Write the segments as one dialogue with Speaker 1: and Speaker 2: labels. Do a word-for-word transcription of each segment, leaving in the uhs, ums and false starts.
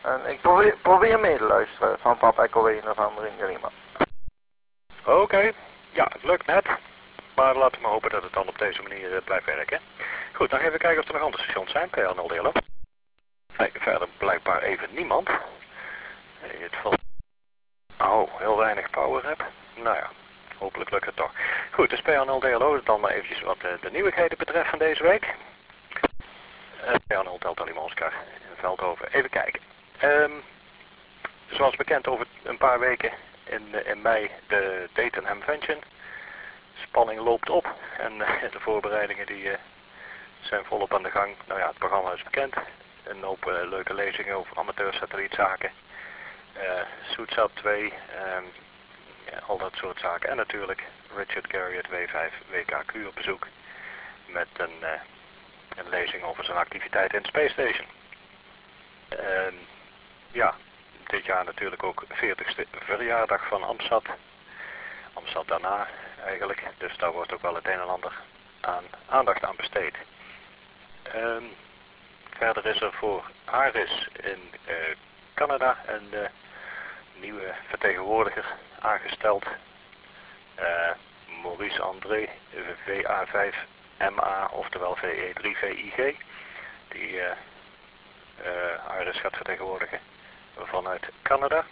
Speaker 1: En ik probeer, probeer mee te luisteren van Papa Echo één of andere in Lima.
Speaker 2: Oké, okay. Ja, het lukt net. Maar laten we maar hopen dat het dan op deze manier uh, blijft werken. Goed, dan even kijken of er nog andere stations zijn. P L nul delen. Nee, verder blijkbaar even niemand. Nee, het valt... Oh, heel weinig power heb. Nou ja, hopelijk lukt het toch. Goed, dus P L nul D L O, dan maar eventjes wat uh, de nieuwigheden betreft van deze week. Uh, P L nul Delta Lima Oscar in Veldhoven. Even kijken. Um, zoals bekend over een paar weken in, in mei de Dayton Hamvention. Spanning loopt op en uh, de voorbereidingen die uh, zijn volop aan de gang. Nou ja, het programma is bekend. Een hoop uh, leuke lezingen over amateur-satellietzaken. Uh, SootSat twee, um, ja, al dat soort zaken. En natuurlijk Richard Garriott W vijf W K Q op bezoek. Met een, uh, een lezing over zijn activiteit in Space Station. Uh, ja, dit jaar natuurlijk ook veertigste verjaardag van AMSAT. AMSAT daarna eigenlijk. Dus daar wordt ook wel het een en ander aan aandacht aan besteed. Uh, verder is er voor ARIS in uh, Canada een uh, nieuwe vertegenwoordiger aangesteld. Uh, Maurice André, V A vijf M A, oftewel V E drie V I G. Die uh, uh, ARIS gaat vertegenwoordigen vanuit Canada.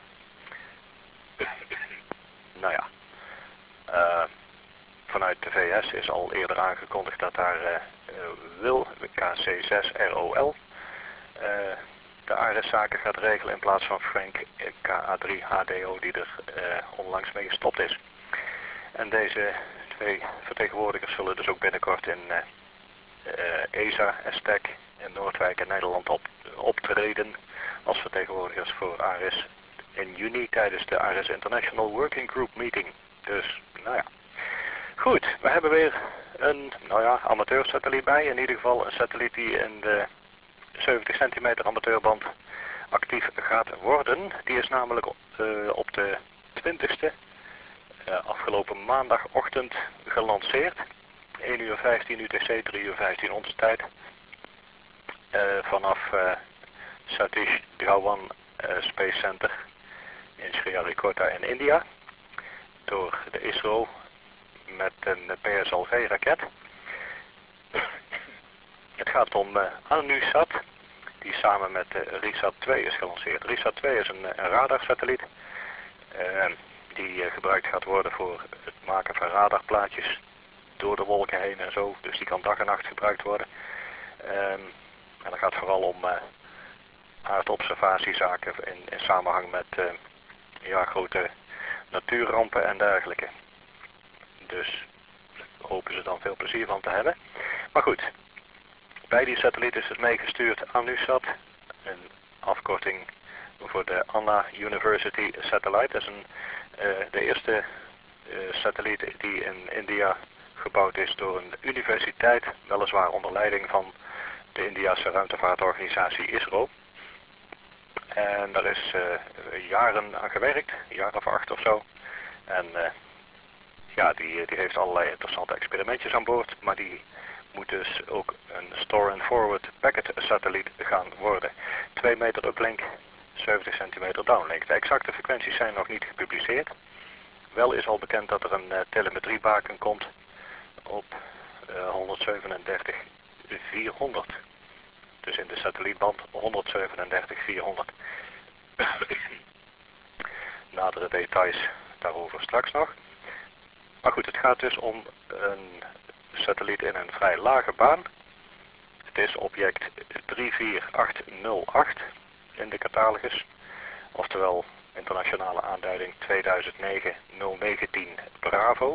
Speaker 2: Nou ja, uh, vanuit de V S is al eerder aangekondigd dat daar uh, uh, Wil, K C zes R O L, uh, de ARIS-zaken gaat regelen in plaats van Frank K A drie H D O die er uh, onlangs mee gestopt is. En deze twee vertegenwoordigers zullen dus ook binnenkort in uh, uh, E S A, ESTEC in Noordwijk en Nederland op, optreden als vertegenwoordigers voor ARIS in juni tijdens de ARIS International Working Group Meeting. Dus, nou ja. Goed, we hebben weer een, nou ja, amateursatelliet bij. In ieder geval een satelliet die in de zeventig centimeter amateurband actief gaat worden. Die is namelijk uh, op de twintigste uh, afgelopen maandagochtend gelanceerd. één uur vijftien U T C, drie uur vijftien onze tijd. Uh, vanaf uh, Satish Dhawan uh, Space Center in Sriharikota in India. Door de ISRO met een P S L V-raket. Het gaat om uh, ANUSAT, die samen met uh, RISAT twee is gelanceerd. RISAT twee is een, een radarsatelliet uh, die uh, gebruikt gaat worden voor het maken van radarplaatjes door de wolken heen en zo. Dus die kan dag en nacht gebruikt worden. Uh, en dat gaat vooral om uh, aardobservatiezaken in, in samenhang met uh, ja, grote natuurrampen en dergelijke. Dus daar hopen ze dan veel plezier van te hebben. Maar goed, bij die satelliet is het meegestuurd ANUSAT, een afkorting voor de Anna University Satellite. Dat is een, uh, de eerste uh, satelliet die in India gebouwd is door een universiteit, weliswaar onder leiding van de Indiase ruimtevaartorganisatie ISRO. En daar is uh, jaren aan gewerkt, een jaar of acht of zo. En uh, ja, die, die heeft allerlei interessante experimentjes aan boord, maar die moet dus ook een store and forward packet satelliet gaan worden. twee meter uplink, zeventig centimeter downlink. De exacte frequenties zijn nog niet gepubliceerd. Wel is al bekend dat er een uh, telemetriebaken komt op uh, honderdzevenendertig vierhonderd. Dus in de satellietband honderdzevenendertig vierhonderd. Nadere details daarover straks nog. Maar goed, het gaat dus om een satelliet in een vrij lage baan. Het is object drie vier acht nul acht in de catalogus. Oftewel internationale aanduiding tweeduizend negen nul negentien Bravo.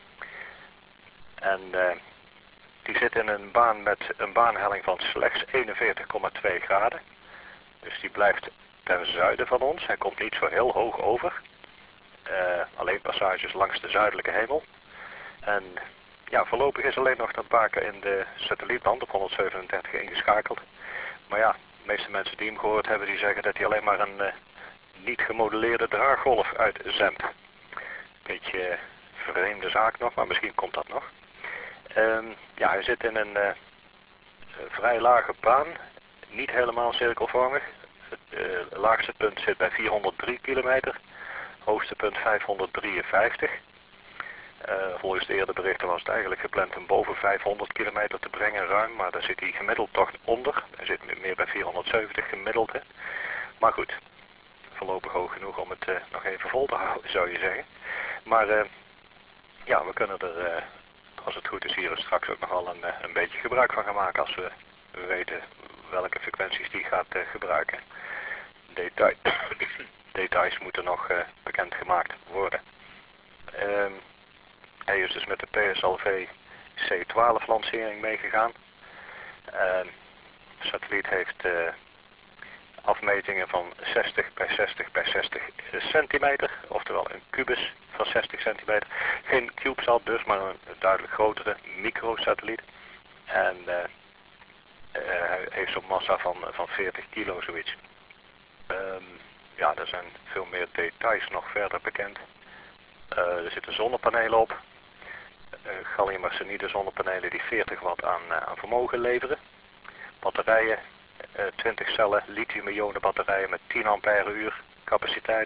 Speaker 2: En uh, die zit in een baan met een baanhelling van slechts eenenveertig komma twee graden. Dus die blijft ten zuiden van ons. Hij komt niet zo heel hoog over. Uh, alleen passages langs de zuidelijke hemel. En ja, voorlopig is alleen nog dat baken in de satellietband op honderdzevenendertig ingeschakeld. Maar ja, de meeste mensen die hem gehoord hebben, die zeggen dat hij alleen maar een uh, niet gemodelleerde draaggolf uitzendt. Beetje uh, vreemde zaak nog, maar misschien komt dat nog. Um, ja, hij zit in een uh, vrij lage baan, niet helemaal cirkelvormig. Uh, laagste punt zit bij vierhonderddrie kilometer, hoogste punt vijfhonderddrieënvijftig. Uh, volgens de eerder berichten was het eigenlijk gepland om boven vijfhonderd kilometer te brengen ruim, maar daar zit hij gemiddeld toch onder. Hij zit meer bij vierhonderdzeventig gemiddeld. Hè. Maar goed, voorlopig hoog genoeg om het uh, nog even vol te houden, zou je zeggen. Maar uh, ja, we kunnen er, uh, als het goed is, hier straks ook nog wel een, uh, een beetje gebruik van gaan maken als we, we weten welke frequenties die gaat uh, gebruiken. Detail, details moeten nog uh, bekendgemaakt worden. Um, hij is dus met de P S L V C twaalf lancering meegegaan. Uh, de satelliet heeft uh, afmetingen van zestig bij zestig bij zestig centimeter, oftewel een kubus van zestig centimeter. Geen CubeSat dus, maar een duidelijk grotere microsatelliet. En uh, uh, hij heeft zo'n massa van, van veertig kilo zoiets. Um, ja, er zijn veel meer details nog verder bekend. Uh, er zitten zonnepanelen op. Uh, gallium arsenide zonnepanelen die veertig watt aan, uh, aan vermogen leveren. Batterijen, uh, twintig cellen, lithium-ionen batterijen met tien ampère uur capaciteit.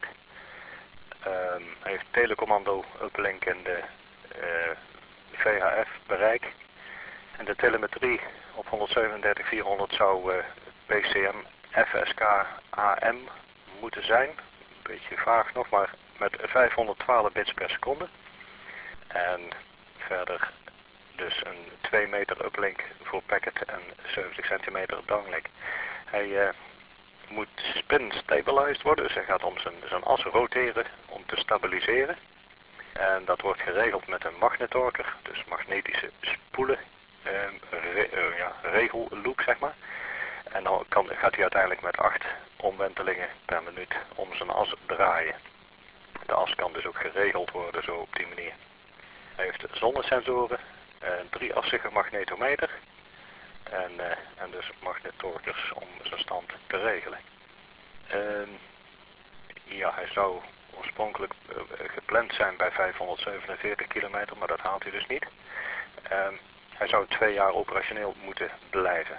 Speaker 2: Um, hij heeft telecommando uplink en de uh, V H F bereik. En de telemetrie op honderdzevenendertig vierhonderd zou uh, P C M F S K A M moeten zijn. Een beetje vaag nog, maar met vijfhonderdtwaalf bits per seconde. En verder dus een twee meter uplink voor packet en zeventig centimeter downlink. Hij uh, moet spin stabilized worden, dus hij gaat om zijn, zijn as roteren om te stabiliseren. En dat wordt geregeld met een magnetorker, dus magnetische spoelen, uh, re, uh, ja, regelloop zeg maar. En dan kan, gaat hij uiteindelijk met acht omwentelingen per minuut om zijn as draaien. De as kan dus ook geregeld worden zo op die manier. Hij heeft zonnesensoren, een drieassige magnetometer en, uh, en dus magnetorkers om zijn stand te regelen. Uh, ja, hij zou oorspronkelijk uh, gepland zijn bij vijfhonderdzevenenveertig kilometer, maar dat haalt hij dus niet. Uh, hij zou twee jaar operationeel moeten blijven.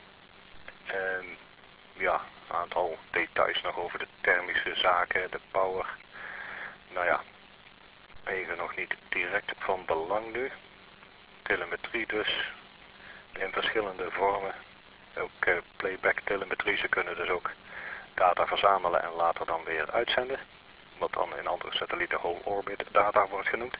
Speaker 2: Uh, ja, een aantal details nog over de thermische zaken, de power. Nou ja, even nog niet direct van belang nu. Telemetrie dus, in verschillende vormen. Ook uh, playback telemetrie, ze kunnen dus ook data verzamelen en later dan weer uitzenden. Wat dan in andere satellieten whole orbit data wordt genoemd.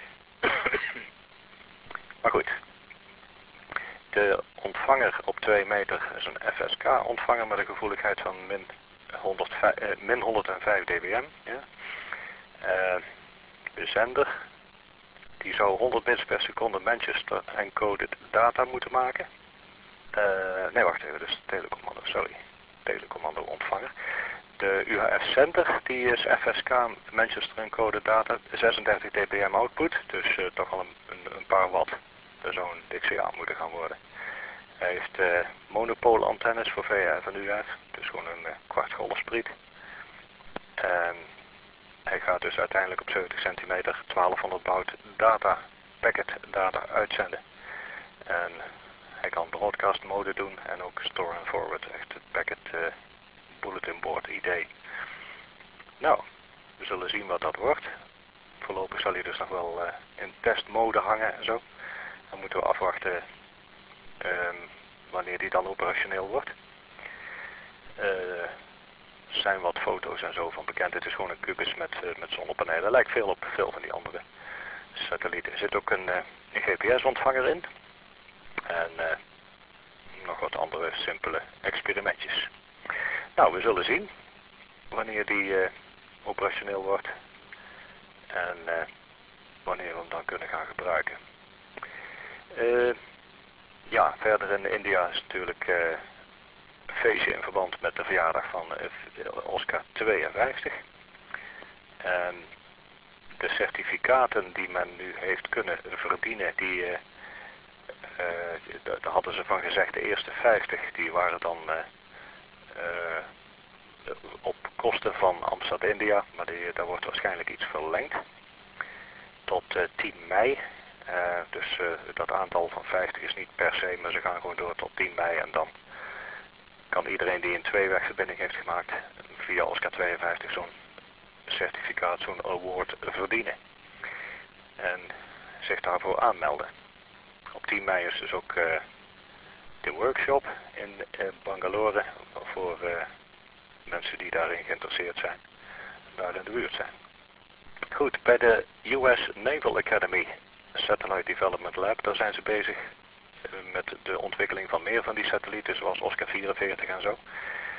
Speaker 2: Maar goed, de ontvanger op twee meter is een F S K ontvanger met een gevoeligheid van min, honderdvijf, eh, min honderdvijf dBm. Ja. Uh, de zender, die zou honderd bits per seconde Manchester encoded data moeten maken. Uh, nee, wacht even, dus telecommando, sorry. Telecommando ontvanger. De U H F-center, die is F S K Manchester encoded data, zesendertig dBm output, dus uh, toch al een, een, een paar watt. Er zou een D C A moeten gaan worden. Hij heeft uh, monopoolantennes voor V H F en U H F, dus gewoon een uh, kwartgolfspriet. En hij gaat dus uiteindelijk op zeventig centimeter twaalfhonderd baud data, packet data uitzenden. En hij kan broadcast mode doen en ook store and forward, echt het packet uh, bulletin board idee. Nou, we zullen zien wat dat wordt. Voorlopig zal hij dus nog wel uh, in testmode hangen en zo. Dan moeten we afwachten um, wanneer die dan operationeel wordt. Uh, Er zijn wat foto's en zo van bekend. Het is gewoon een kubus met, uh, met zonnepanelen. Lijkt veel op veel van die andere satellieten. Er zit ook een, uh, een G P S-ontvanger in. En uh, nog wat andere simpele experimentjes. Nou, we zullen zien wanneer die uh, operationeel wordt. En uh, wanneer we hem dan kunnen gaan gebruiken. Uh, ja, verder in India is natuurlijk... Uh, feestje in verband met de verjaardag van uh, Oscar tweeënvijftig. En de certificaten die men nu heeft kunnen verdienen, die, uh, uh, daar hadden ze van gezegd, de eerste vijftig, die waren dan uh, uh, op kosten van Amsterdam India, maar die, daar wordt waarschijnlijk iets verlengd. Tot uh, tien mei. Uh, dus uh, dat aantal van vijftig is niet per se, maar ze gaan gewoon door tot tien mei en dan kan iedereen die een tweewegverbinding heeft gemaakt via Oscar tweeënvijftig zo'n certificaat, zo'n award verdienen. En zich daarvoor aanmelden. Op tien mei is dus ook uh, de workshop in uh, Bangalore voor uh, mensen die daarin geïnteresseerd zijn, daar in de buurt zijn. Goed, bij de U S Naval Academy Satellite Development Lab, daar zijn ze bezig uh, met de ontwikkeling van meer van die satellieten, zoals Oscar vierenveertig en zo.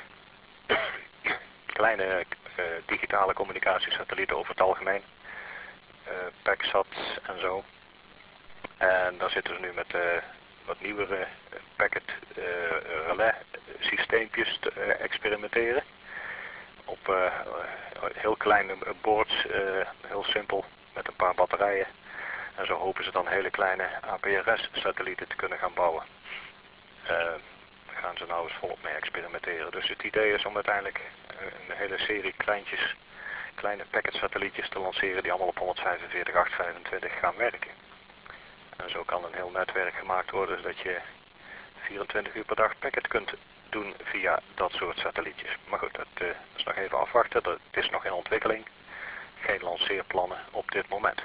Speaker 2: Kleine uh, digitale communicatiesatellieten over het algemeen, uh, PACSat en zo. En daar zitten ze nu met uh, wat nieuwere packet uh, relais systeempjes te uh, experimenteren. Op uh, heel kleine boards, uh, heel simpel, met een paar batterijen. En zo hopen ze dan hele kleine A P R S-satellieten te kunnen gaan bouwen. Uh, daar gaan ze nou eens volop mee experimenteren. Dus het idee is om uiteindelijk een hele serie kleintjes, kleine packet-satellietjes te lanceren die allemaal op honderdvijfenveertig achthonderdvijfentwintig gaan werken. En zo kan een heel netwerk gemaakt worden zodat je vierentwintig uur per dag packet kunt doen via dat soort satellietjes. Maar goed, dat uh, is nog even afwachten. Dat, het is nog in ontwikkeling. Geen lanceerplannen op dit moment.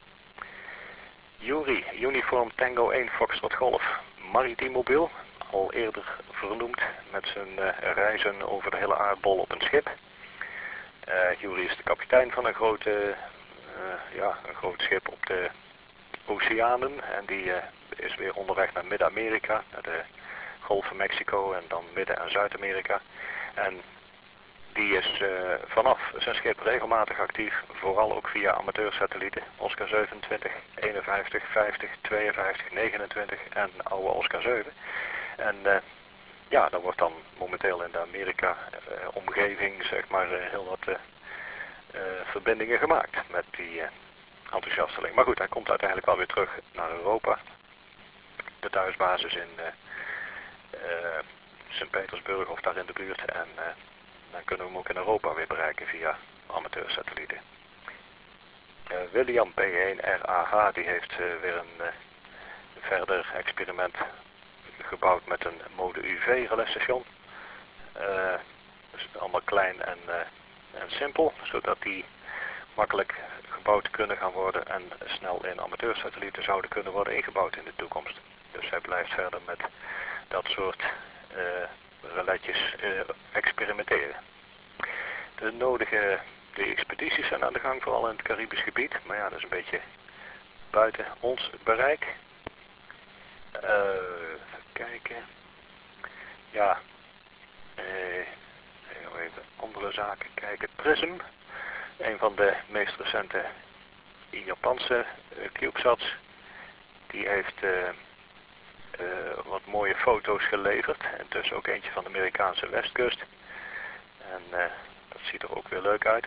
Speaker 2: Yuri, Uniform Tango één Foxtrot Golf, maritiem mobiel, al eerder vernoemd met zijn uh, reizen over de hele aardbol op een schip. Uh, Yuri is de kapitein van een, grote, uh, ja, een groot schip op de oceanen en die uh, is weer onderweg naar Midden-Amerika, naar de Golf van Mexico en dan Midden- en Zuid-Amerika. En die is uh, vanaf zijn schip regelmatig actief, vooral ook via amateursatellieten, Oscar zevenentwintig, eenenvijftig, vijftig, tweeënvijftig, negenentwintig en oude Oscar zeven. En uh, ja, daar wordt dan momenteel in de Amerika-omgeving uh, zeg maar uh, heel wat uh, uh, verbindingen gemaakt met die uh, enthousiasteling. Maar goed, hij komt uiteindelijk wel weer terug naar Europa. De thuisbasis in uh, uh, Sint-Petersburg of daar in de buurt. En uh, dan kunnen we hem ook in Europa weer bereiken via amateursatellieten. Uh, William P één R A H die heeft uh, weer een uh, verder experiment gebouwd met een mode U V-relesstation. Uh, dus allemaal klein en, uh, en simpel, zodat die makkelijk gebouwd kunnen gaan worden en snel in amateursatellieten zouden kunnen worden ingebouwd in de toekomst. Dus hij blijft verder met dat soort uh, reletjes uh, experimenteren. De nodige de expedities zijn aan de gang, vooral in het Caribisch gebied, maar ja, dat is een beetje buiten ons bereik. Uh, even kijken. Ja, uh, even andere zaken kijken. Prism, een van de meest recente Japanse uh, CubeSats, die heeft uh, uh, wat mooie foto's geleverd. En dus ook eentje van de Amerikaanse westkust. En uh, dat ziet er ook weer leuk uit.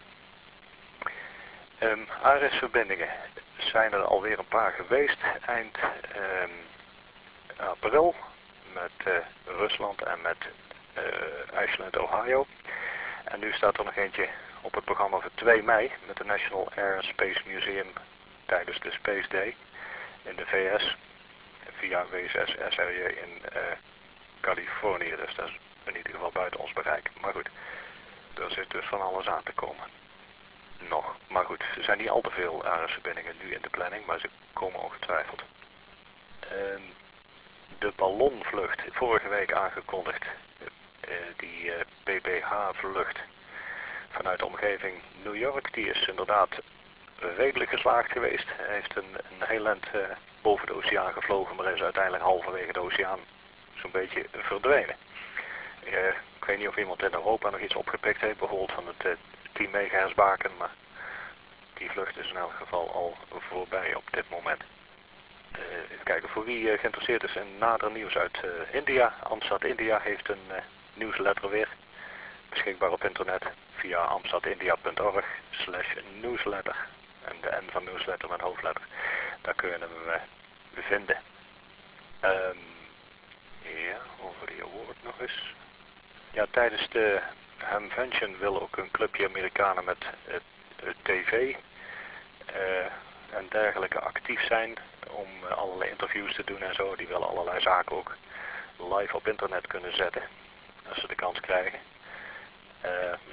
Speaker 2: Um, A R S-verbindingen zijn er alweer een paar geweest eind um, april met uh, Rusland en met uh, IJsland, Ohio. En nu staat er nog eentje op het programma voor twee mei met de National Air and Space Museum tijdens de Space Day in de V S via W S S S R J in uh, Californië. Dus dat is in ieder geval buiten ons bereik. Maar goed, er zit dus van alles aan te komen. Nog. Maar goed, er zijn niet al te veel A R S-verbindingen nu in de planning, maar ze komen ongetwijfeld. Uh, de ballonvlucht, vorige week aangekondigd, uh, die uh, B B H-vlucht vanuit de omgeving New York, die is inderdaad redelijk geslaagd geweest. Hij heeft een, een heel eind uh, boven de oceaan gevlogen, maar is uiteindelijk halverwege de oceaan zo'n beetje verdwenen. Uh, ik weet niet of iemand in Europa nog iets opgepikt heeft, bijvoorbeeld van het uh, tien megahertz baken, maar die vlucht is in elk geval al voorbij op dit moment. Uh, even kijken, voor wie uh, geïnteresseerd is in nader nieuws uit uh, India. Amsat India heeft een uh, nieuwsletter weer beschikbaar op internet via amsatindia punt org slash newsletter. En de N van newsletter met hoofdletter. Daar kunnen we hem uh, vinden. Um, ja, over die award nog eens. Ja, tijdens de Hamvention wil ook een clubje Amerikanen met uh, tv uh, en dergelijke actief zijn om uh, allerlei interviews te doen en zo. Die willen allerlei zaken ook live op internet kunnen zetten als ze de kans krijgen. Uh,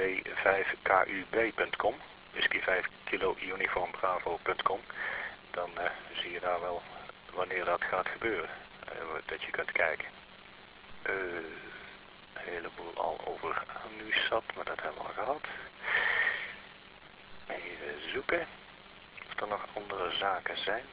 Speaker 2: vijf K U B punt com, whisky vijf kilo uniform bravo punt com. Dan uh, zie je daar wel wanneer dat gaat gebeuren, uh, dat je kunt kijken. Uh, een heleboel al over nu zat, maar dat hebben we al gehad. Even zoeken of er nog andere zaken zijn.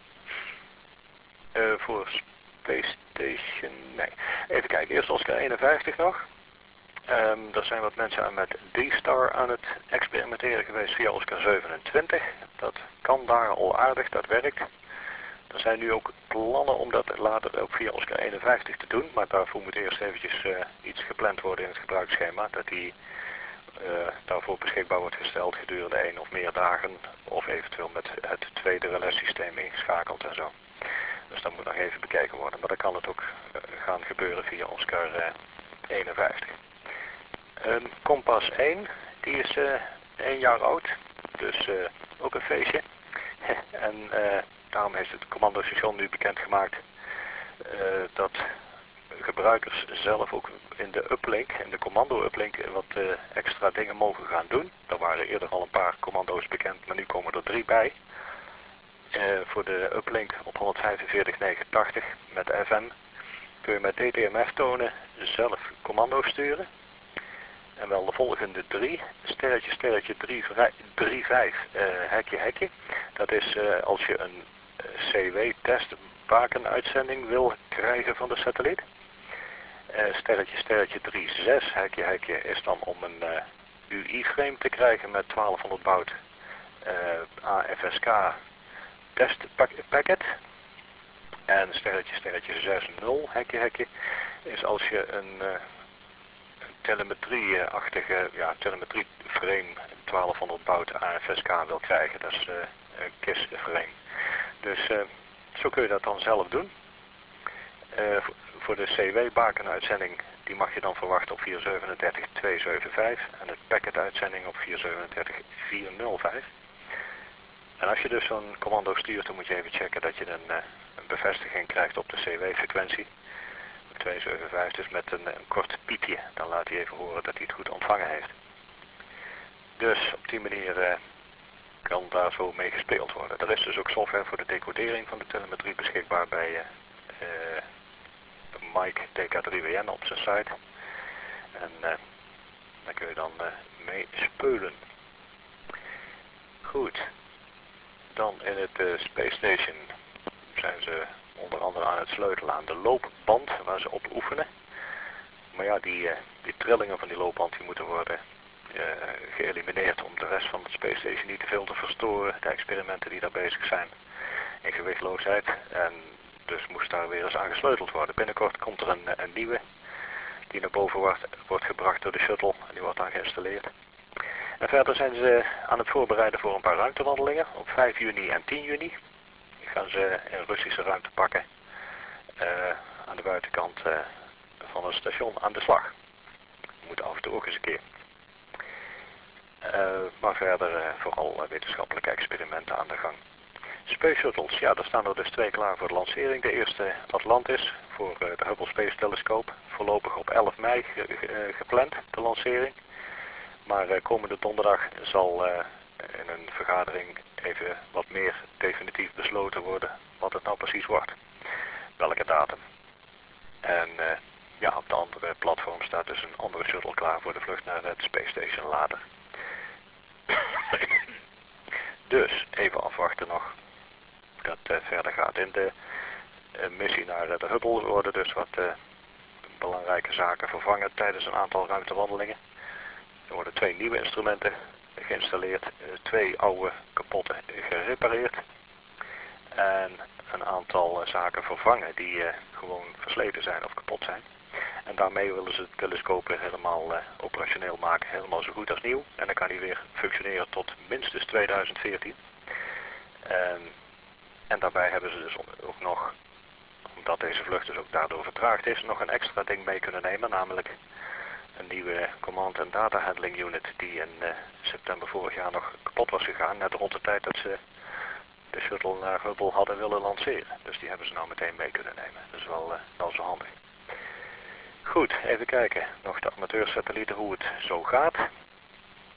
Speaker 2: Uh, voor Space Station, nee. Even kijken, eerst Oscar eenenvijftig nog. Um, er zijn wat mensen aan met D-Star aan het experimenteren geweest via Oscar zevenentwintig. Dat kan daar al aardig, dat werkt. Er zijn nu ook plannen om dat later ook via Oscar eenenvijftig te doen, maar daarvoor moet eerst eventjes uh, iets gepland worden in het gebruiksschema, dat die uh, daarvoor beschikbaar wordt gesteld gedurende één of meer dagen, of eventueel met het tweede relais-systeem ingeschakeld en zo. Dus dat moet nog even bekeken worden, maar dan kan het ook uh, gaan gebeuren via Oscar uh, eenenvijftig. Um, Kompas één, die is uh, één jaar oud, dus uh, ook een feestje. en uh, daarom heeft het commandostation nu bekendgemaakt uh, dat gebruikers zelf ook in de uplink, in de commando-uplink, wat uh, extra dingen mogen gaan doen. Er waren eerder al een paar commando's bekend, maar nu komen er drie bij. Uh, voor de uplink op honderdvijfenveertig negenentachtig met F M kun je met D T M F tonen zelf commando's sturen. En wel de volgende drie, sterretje, sterretje, drie vijf, uh, hekje, hekje. Dat is uh, als je een uh, C W-testbakenuitzending wil krijgen van de satelliet. Uh, sterretje, sterretje, drie zes, hekje, hekje is dan om een uh, U I-frame te krijgen met twaalfhonderd baud uh, A F S K testpacket. En sterretje, sterretje, zes nul, hekje, hekje, is als je een... Uh, telemetrie-achtige, ja, telemetrie frame twaalfhonderd baud A F S K wil krijgen. Dat is uh, een K I S frame. Dus uh, zo kun je dat dan zelf doen. Uh, voor de C W-bakenuitzending, die mag je dan verwachten op vier zevenendertig tweehonderdzevenenvijftig en het packet-uitzending op vier zevenendertig vierhonderdvijf. En als je dus zo'n commando stuurt, dan moet je even checken dat je een, uh, een bevestiging krijgt op de C W-frequentie. tweehonderdzevenenvijftig, dus met een, een kort piepje. Dan laat hij even horen dat hij het goed ontvangen heeft. Dus op die manier uh, kan daar zo mee gespeeld worden. Er is dus ook software voor de decodering van de telemetrie beschikbaar bij uh, uh, Mike D K drie W N op zijn site. En uh, daar kun je dan uh, mee spelen. Goed. Dan in het uh, Space Station zijn ze onder andere aan het sleutelen aan de loopband waar ze op oefenen. Maar ja, die, uh, die trillingen van die loopband die moeten worden uh, geëlimineerd om de rest van het Space Station niet te veel te verstoren. De experimenten die daar bezig zijn in gewichtloosheid. En dus moest daar weer eens aan gesleuteld worden. Binnenkort komt er een, een nieuwe die naar boven wordt, wordt gebracht door de shuttle en die wordt dan geïnstalleerd. En verder zijn ze aan het voorbereiden voor een paar ruimtewandelingen op vijf juni en tien juni. Gaan ze een Russische ruimte pakken uh, aan de buitenkant uh, van het station aan de slag. Moet af en toe ook eens een keer. Uh, maar verder uh, vooral uh, wetenschappelijke experimenten aan de gang. Space Shuttles, ja, daar staan er dus twee klaar voor de lancering. De eerste Atlantis voor uh, de Hubble Space Telescope. Voorlopig op elf mei ge ge gepland, de lancering. Maar uh, komende donderdag zal uh, in een vergadering even wat meer definitief besloten worden wat het nou precies wordt. Welke datum. En uh, ja, op de andere platform staat dus een andere shuttle klaar voor de vlucht naar het Space Station later. Dus even afwachten nog dat het uh, verder gaat. In de uh, missie naar uh, de Hubble worden dus wat uh, belangrijke zaken vervangen tijdens een aantal ruimtewandelingen. Er worden twee nieuwe instrumenten geïnstalleerd, twee oude kapotte gerepareerd en een aantal uh, zaken vervangen die uh, gewoon versleten zijn of kapot zijn. En daarmee willen ze de telescoop weer helemaal uh, operationeel maken, helemaal zo goed als nieuw. En dan kan hij weer functioneren tot minstens tweeduizend veertien. En, en daarbij hebben ze dus ook nog, omdat deze vlucht dus ook daardoor vertraagd is, nog een extra ding mee kunnen nemen, namelijk een nieuwe command en data handling unit die in uh, september vorig jaar nog kapot was gegaan, net rond de tijd dat ze de shuttle naar Hubble hadden willen lanceren. Dus die hebben ze nou meteen mee kunnen nemen. Dat is wel, uh, wel zo handig. Goed, even kijken. Nog de amateursatellieten, hoe het zo gaat.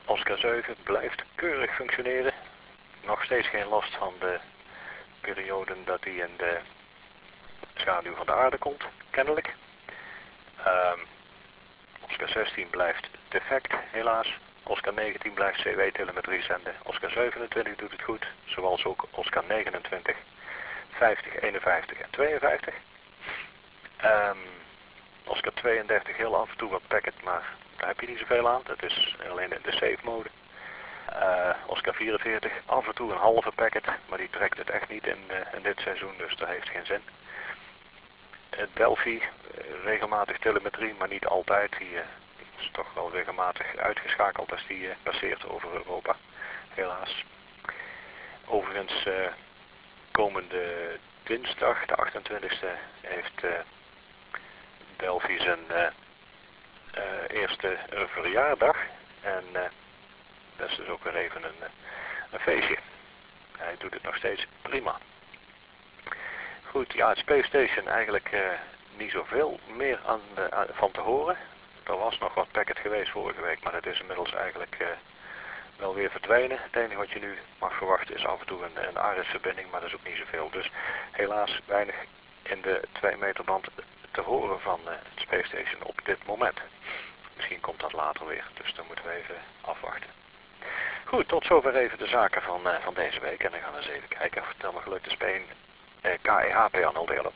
Speaker 2: Oscar zeven blijft keurig functioneren. Nog steeds geen last van de perioden dat hij in de schaduw van de aarde komt, kennelijk. Um, Oscar zestien blijft defect, helaas. Oscar negentien blijft C W-telemetrie zenden. Oscar zevenentwintig doet het goed, zoals ook Oscar negenentwintig, vijftig, eenenvijftig en tweeënvijftig. Um, Oscar tweeëndertig heel af en toe wat packet, maar daar heb je niet zoveel aan. Dat is alleen in de safe mode. Uh, Oscar vierenveertig, af en toe een halve packet, maar die trekt het echt niet in, uh, in dit seizoen, dus dat heeft geen zin. Uh, Delphi, uh, regelmatig telemetrie, maar niet altijd. Die uh, is toch wel regelmatig uitgeschakeld als die uh, passeert over Europa, helaas. Overigens, uh, komende dinsdag, de achtentwintigste, heeft uh, Delphi zijn uh, uh, eerste uh, verjaardag. En uh, dat is dus ook weer even een, een feestje. Hij doet het nog steeds prima. Goed, ja, het Space Station eigenlijk uh, niet zoveel meer aan, uh, aan, van te horen. Er was nog wat packet geweest vorige week, maar dat is inmiddels eigenlijk uh, wel weer verdwenen. Het enige wat je nu mag verwachten is af en toe een, een Ares-verbinding, maar dat is ook niet zoveel. Dus helaas weinig in de twee meter band te horen van uh, het Space Station op dit moment. Misschien komt dat later weer, dus dan moeten we even afwachten. Goed, tot zover even de zaken van, uh, van deze week. En dan gaan we eens even kijken of het allemaal gelukt is bij een uh, K E H P-panel delen.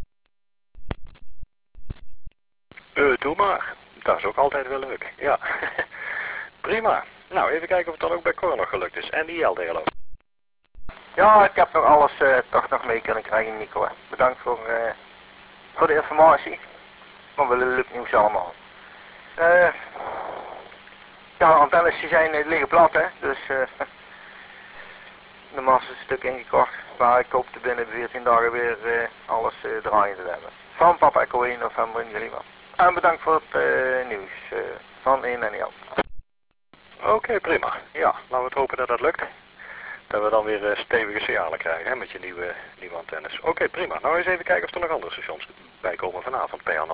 Speaker 2: Uh, doe maar. Dat is ook altijd wel leuk. Ja. Prima. Nou, even kijken of het dan ook bij Cor nog gelukt is. En die L D L O.
Speaker 1: Ja, ik heb nog alles uh, toch nog mee kunnen krijgen, Nico. Bedankt voor, uh, voor de informatie. Maar wel leuk nieuws allemaal. Uh, ja, de antennes die zijn, uh, liggen plat, hè. Dus uh, de mast is een stuk ingekort. Maar ik hoop te binnen veertien dagen weer uh, alles uh, draaiende te hebben. Van Papa Echo één November in Lima. En bedankt voor het uh, nieuws uh, van een en jou.
Speaker 2: Oké, okay, prima. Ja, laten we het hopen dat dat lukt. Dat we dan weer uh, stevige signalen krijgen, hè, met je nieuwe, nieuwe antennes. Oké, okay, prima. Nou eens even kijken of er nog andere stations bij komen vanavond, P N